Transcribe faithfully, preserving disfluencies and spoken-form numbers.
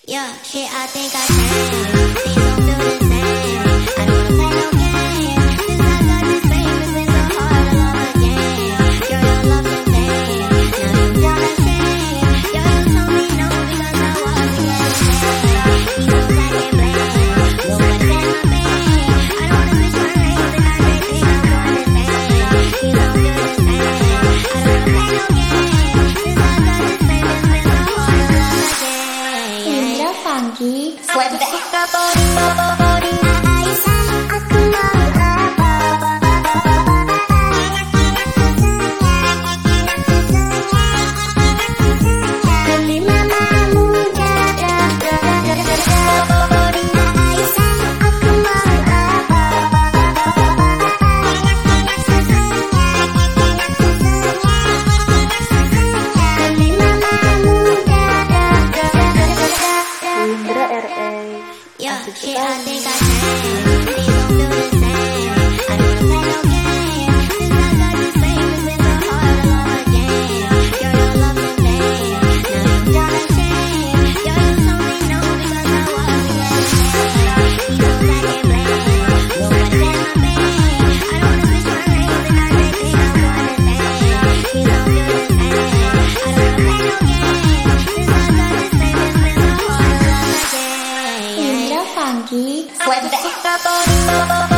Yeah, shit, I think I can. Things don't feel the same. I don't wanna play no games. Since I got this fame, it's been so hard to love again. Girl, your love's in vain. Now you wanna change. Girl, you told me no because I wasn't getting paid. These hoes I can't blame. Nobody got my pain. I don't wanna switch my lanes and now they think I'm one the same. Things don't feel the same. I don't wanna play no games. Since I got this fame, it's been so hard to love again. Indra Funky Swipe back. Suka boring, boring. Aisyah, aku mau beli mama muda. Boring, Aisyah, aku mau beli mama muda. Indra R A. Yeah, shit, I think I can. Things don't feel the same. I don't wanna play no games. Since I got this fame, it's been so hard to love again. Girl, your love's in vain. Now you wanna change. Girl, you told me no because I wasn't getting paid. These hoes I can't blame. Nobody got my pain. I don't wanna switch my lanes and now they think I'm one the same. Things don't feel the same. I don't wanna play no games. Since I got this fame, it's been so hard to love again. Indra Funky Swipe back.